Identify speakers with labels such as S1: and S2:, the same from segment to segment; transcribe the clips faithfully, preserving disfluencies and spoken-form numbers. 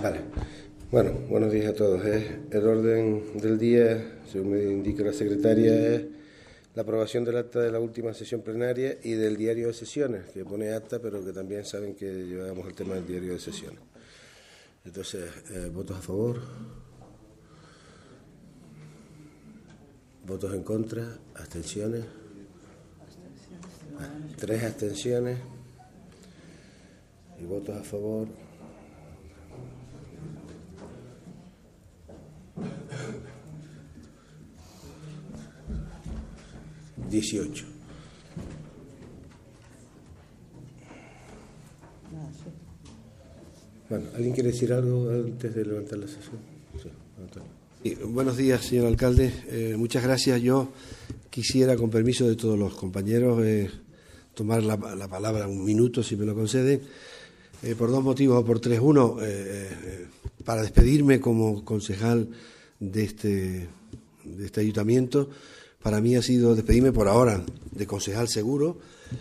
S1: Vale. Bueno, buenos días a todos. El orden del día, según me indica la secretaria, es la aprobación del acta de la última sesión plenaria y del diario de sesiones, que pone acta, pero que también saben que llevamos el tema del diario de sesiones. Entonces, eh, ¿votos a favor? ¿Votos en contra? ¿Abstenciones? Ah, tres abstenciones. ¿Y votos a favor? dieciocho. Bueno, ¿alguien quiere decir algo antes de levantar la sesión? Sí, sí, buenos días, señor alcalde. Eh, muchas gracias. Yo quisiera, con permiso de todos los compañeros, eh, tomar la, la palabra un minuto, si me lo conceden, eh, por dos motivos o por tres. Uno, eh, eh, para despedirme como concejal de este, de este ayuntamiento. Para mí ha sido despedirme por ahora de concejal seguro,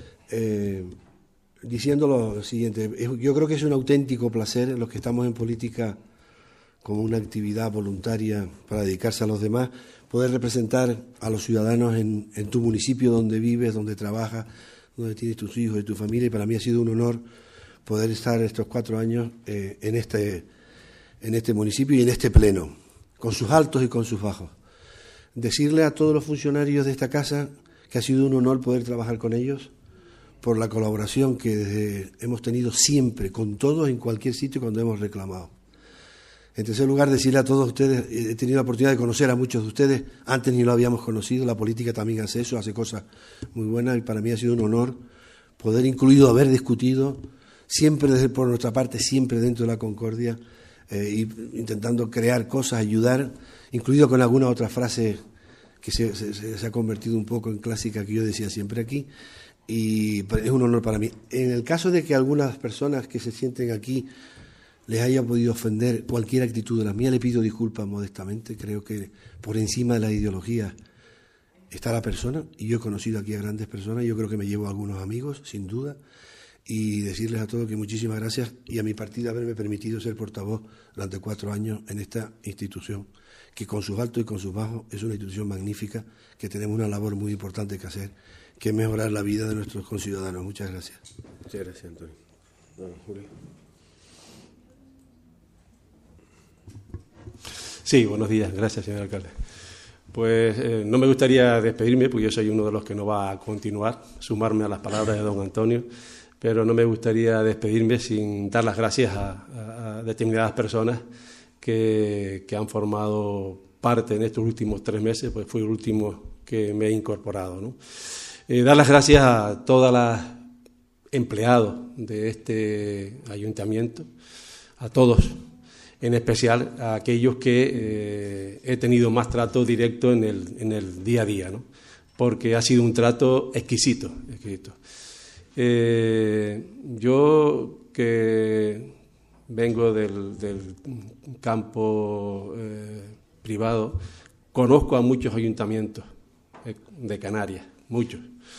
S1: eh, diciendo lo siguiente. Yo creo que es un auténtico placer los que estamos en política como una actividad voluntaria para dedicarse a los demás, poder representar a los ciudadanos en, en tu municipio donde vives, donde trabajas, donde tienes tus hijos y tu familia. Y para mí ha sido un honor poder estar estos cuatro años eh, en, este, en este municipio y en este pleno, con sus altos y con sus bajos. Decirle a todos los funcionarios de esta casa que ha sido un honor poder trabajar con ellos, por la colaboración que desde, hemos tenido siempre, con todos, en cualquier sitio cuando hemos reclamado. En tercer lugar, decirle a todos ustedes, he tenido la oportunidad de conocer a muchos de ustedes, antes ni lo habíamos conocido, la política también hace eso, hace cosas muy buenas, y para mí ha sido un honor poder incluido haber discutido, siempre desde, por nuestra parte, siempre dentro de la concordia, eh, y intentando crear cosas, ayudar, incluido con alguna otra frase que se, se, se ha convertido un poco en clásica que yo decía siempre aquí, y es un honor para mí. En el caso de que algunas personas que se sienten aquí les haya podido ofender cualquier actitud de las mías, le pido disculpas modestamente. Creo que por encima de la ideología está la persona, y yo he conocido aquí a grandes personas, yo creo que me llevo a algunos amigos, sin duda, y decirles a todos que muchísimas gracias, y a mi partido haberme permitido ser portavoz durante cuatro años en esta institución, que con sus altos y con sus bajos es una institución magnífica, que tenemos una labor muy importante que hacer, que es mejorar la vida de nuestros conciudadanos. Muchas gracias. Muchas gracias, Antonio. Bueno, Julio.
S2: Sí, buenos días. Gracias, señor alcalde. Pues eh, no me gustaría despedirme, porque yo soy uno de los que no va a continuar, sumarme a las palabras de don Antonio, pero no me gustaría despedirme sin dar las gracias a, a determinadas personas que, que han formado parte en estos últimos tres meses, pues fue el último que me he incorporado, ¿no? Eh, dar las gracias a todas las empleados de este ayuntamiento, a todos, en especial a aquellos que eh, he tenido más trato directo en el, en el día a día, ¿no? Porque ha sido un trato exquisito. exquisito. Eh, yo que vengo del, del campo eh, privado, conozco a muchos ayuntamientos de Canarias, muchos.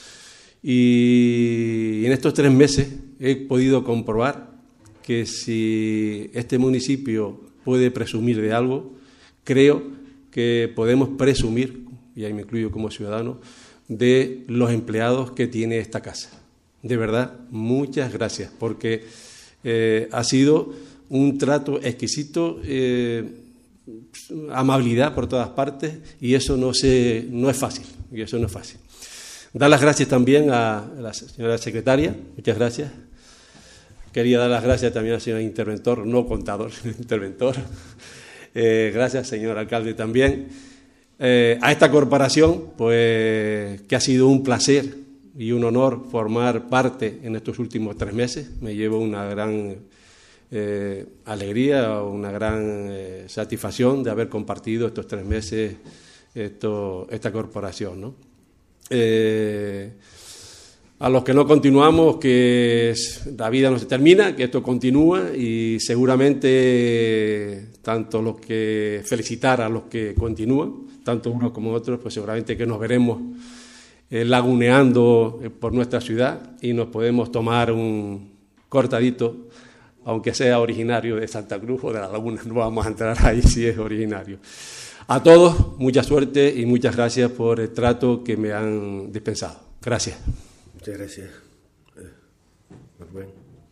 S2: Y en estos tres meses he podido comprobar que si este municipio puede presumir de algo, creo que podemos presumir, y ahí me incluyo como ciudadano, de los empleados que tiene esta casa. De verdad, muchas gracias, porque eh, ha sido un trato exquisito, eh, amabilidad por todas partes, y eso no, se, no es fácil, y eso no es fácil. Dar las gracias también a la señora secretaria, muchas gracias. Quería dar las gracias también al señor interventor, no contador, interventor. Eh, gracias, señor alcalde, también. Eh, a esta corporación, pues que ha sido un placer y un honor formar parte en estos últimos tres meses. Me llevo una gran eh, alegría, una gran eh, satisfacción de haber compartido estos tres meses esto, esta corporación, ¿no? Eh, a los que no continuamos, que la vida no se termina, que esto continúa, y seguramente tanto los que felicitar a los que continúan, tanto unos como otros, pues seguramente que nos veremos eh, laguneando eh, por nuestra ciudad y nos podemos tomar un cortadito aunque sea originario de Santa Cruz o de La Laguna, no vamos a entrar ahí si es originario. A todos, mucha suerte y muchas gracias por el trato que me han dispensado. Gracias.
S1: Muchas gracias. Eh, Rubén.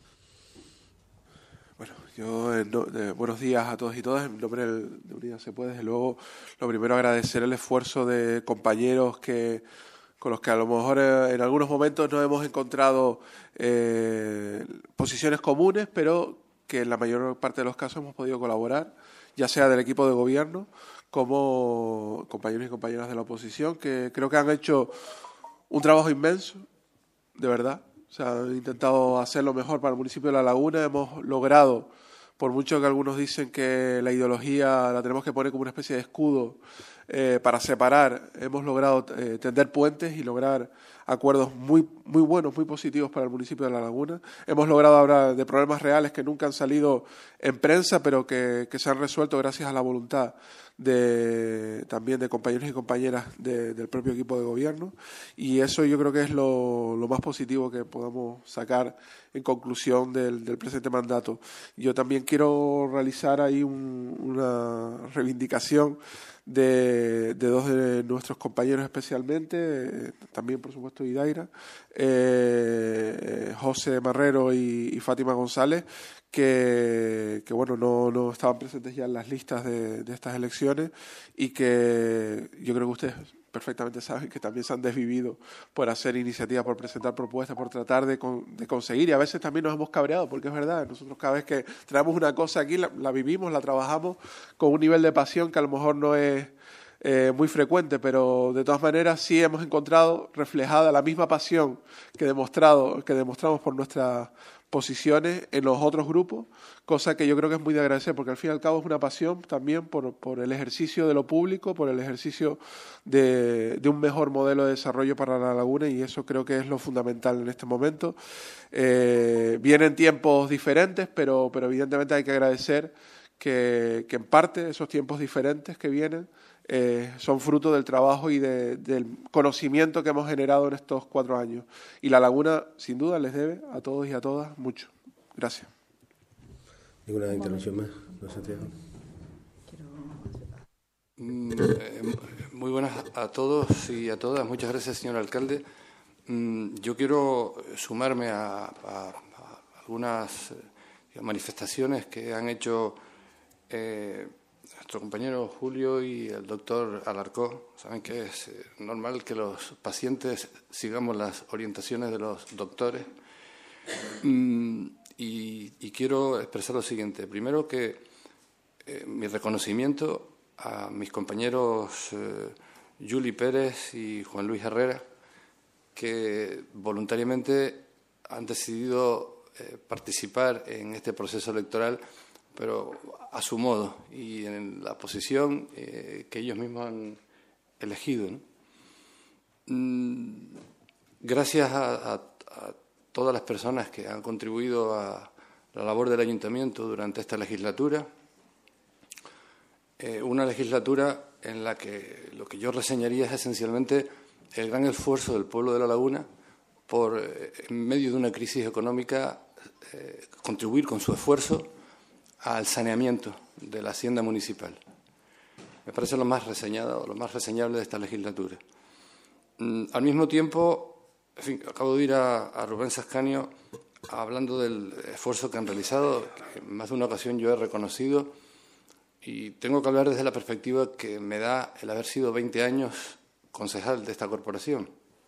S3: Bueno, yo, eh, no, eh, buenos días a todos y todas. En nombre del, de Unidas Se Puede, desde luego, lo primero agradecer el esfuerzo de compañeros que con los que a lo mejor eh, en algunos momentos no hemos encontrado eh, posiciones comunes, pero que en la mayor parte de los casos hemos podido colaborar, ya sea del equipo de gobierno como compañeros y compañeras de la oposición, que creo que han hecho un trabajo inmenso, de verdad. O sea, han intentado hacer lo mejor para el municipio de La Laguna. Hemos logrado, por mucho que algunos dicen que la ideología la tenemos que poner como una especie de escudo eh, para separar, hemos logrado eh, tender puentes y lograr acuerdos muy muy buenos, muy positivos para el municipio de La Laguna. Hemos logrado hablar de problemas reales que nunca han salido en prensa, pero que, que se han resuelto gracias a la voluntad de también de compañeros y compañeras de, del propio equipo de gobierno, y eso yo creo que es lo, lo más positivo que podamos sacar en conclusión del, del presente mandato. Yo también quiero realizar ahí un, una reivindicación de, de dos de nuestros compañeros especialmente, eh, también por supuesto Idaira, eh, José Marrero y, y Fátima González, que, que bueno, no, no estaban presentes ya en las listas de, de estas elecciones, y que yo creo que ustedes perfectamente saben que también se han desvivido por hacer iniciativas, por presentar propuestas, por tratar de, con, de conseguir, y a veces también nos hemos cabreado, porque es verdad, nosotros cada vez que traemos una cosa aquí, la, la vivimos, la trabajamos con un nivel de pasión que a lo mejor no es eh, muy frecuente, pero de todas maneras sí hemos encontrado reflejada la misma pasión que, demostrado, que demostramos por nuestras posiciones en los otros grupos, cosa que yo creo que es muy de agradecer, porque al fin y al cabo es una pasión también por, por el ejercicio de lo público, por el ejercicio de, de un mejor modelo de desarrollo para La Laguna, y eso creo que es lo fundamental en este momento. Eh, vienen tiempos diferentes, pero, pero evidentemente hay que agradecer que, que en parte esos tiempos diferentes que vienen Eh, son fruto del trabajo y de, del conocimiento que hemos generado en estos cuatro años. Y La Laguna, sin duda, les debe a todos y a todas mucho. Gracias.
S1: ¿Ninguna intervención más? ¿No, Santiago?
S4: Mm, eh, muy buenas a todos y a todas. Muchas gracias, señor alcalde. Mm, yo quiero sumarme a, a, a algunas eh, manifestaciones que han hecho eh, nuestro compañero Julio y el doctor Alarcó. Saben que es eh, normal que los pacientes sigamos las orientaciones de los doctores. Mm, y, y quiero expresar lo siguiente. Primero, que eh, mi reconocimiento a mis compañeros eh, Juli Pérez y Juan Luis Herrera, que voluntariamente han decidido eh, participar en este proceso electoral, pero a su modo y en la posición eh, que ellos mismos han elegido, ¿no? Mm, gracias a, a, a todas las personas que han contribuido a la labor del ayuntamiento durante esta legislatura, eh, una legislatura en la que lo que yo reseñaría es esencialmente el gran esfuerzo del pueblo de La Laguna por, eh, en medio de una crisis económica, eh, contribuir con su esfuerzo al saneamiento de la hacienda municipal. Me parece lo más reseñado, lo más reseñable de esta legislatura. Mm, al mismo tiempo, en fin, acabo de ir a, a Rubén Sascanio hablando del esfuerzo que han realizado, que en más de una ocasión yo he reconocido, y tengo que hablar desde la perspectiva que me da el haber sido veinte años concejal de esta corporación.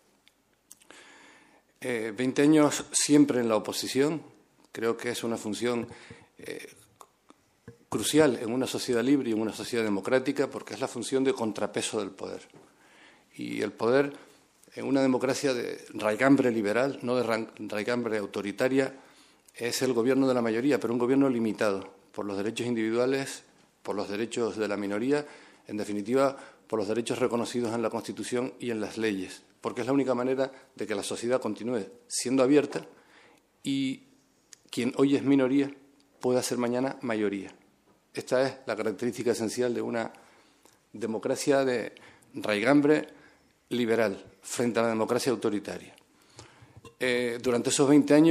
S4: Eh, veinte años siempre en la oposición, creo que es una función eh, crucial en una sociedad libre y en una sociedad democrática, porque es la función de contrapeso del poder. Y el poder, en una democracia de raigambre liberal, no de raigambre autoritaria, es el gobierno de la mayoría, pero un gobierno limitado por los derechos individuales, por los derechos de la minoría, en definitiva, por los derechos reconocidos en la Constitución y en las leyes, porque es la única manera de que la sociedad continúe siendo abierta y quien hoy es minoría pueda ser mañana mayoría. Esta es la característica esencial de una democracia de raigambre liberal frente a la democracia autoritaria. Eh, durante esos veinte años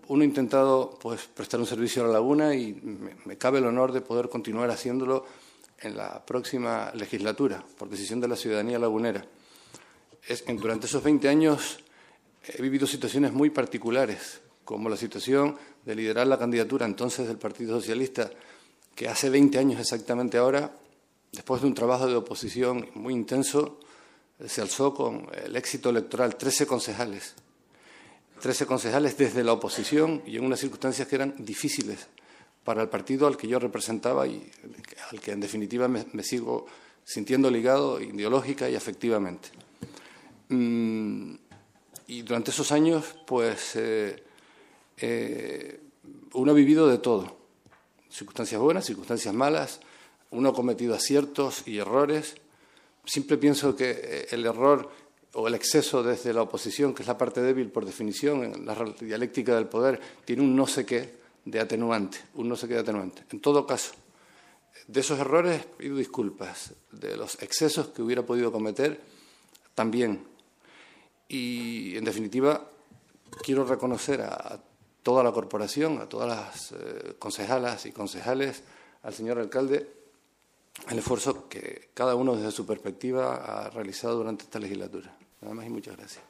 S4: uno ha intentado pues, prestar un servicio a la laguna y me, me cabe el honor de poder continuar haciéndolo en la próxima legislatura, por decisión de la ciudadanía lagunera. Es, durante esos veinte años he vivido situaciones muy particulares, como la situación de liderar la candidatura entonces del Partido Socialista, que hace veinte años exactamente ahora, después de un trabajo de oposición muy intenso, se alzó con el éxito electoral, trece concejales. trece concejales desde la oposición y en unas circunstancias que eran difíciles para el partido al que yo representaba y al que en definitiva me, me sigo sintiendo ligado ideológica y afectivamente. Mm, y durante esos años, pues, eh, eh, uno ha vivido de todo. Circunstancias buenas, circunstancias malas, uno ha cometido aciertos y errores. Siempre pienso que el error o el exceso desde la oposición, que es la parte débil por definición, en la dialéctica del poder, tiene un no sé qué de atenuante, un no sé qué de atenuante. En todo caso, de esos errores pido disculpas, de los excesos que hubiera podido cometer también. Y, en definitiva, quiero reconocer a toda la corporación, a todas las eh, concejalas y concejales, al señor alcalde, el esfuerzo que cada uno desde su perspectiva ha realizado durante esta legislatura. Nada más y muchas gracias.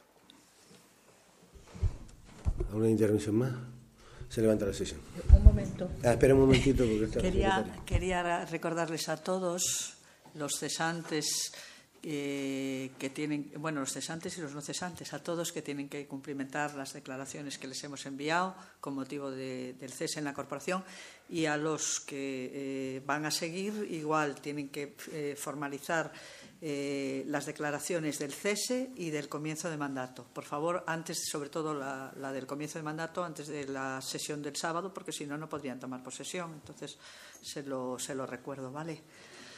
S1: ¿Alguna intervención más? Se levanta la sesión.
S5: Un momento.
S1: Ah, espera un momentito. Porque está
S5: quería, quería recordarles a todos los cesantes eh, que tienen, bueno, los cesantes y los no cesantes, a todos que tienen que cumplimentar las declaraciones que les hemos enviado con motivo de, del cese en la corporación, y a los que eh, van a seguir igual tienen que eh, formalizar eh, las declaraciones del cese y del comienzo de mandato. Por favor, antes, sobre todo la, la del comienzo de mandato, antes de la sesión del sábado, porque si no, no podrían tomar posesión. Entonces, se lo, se lo recuerdo, ¿vale?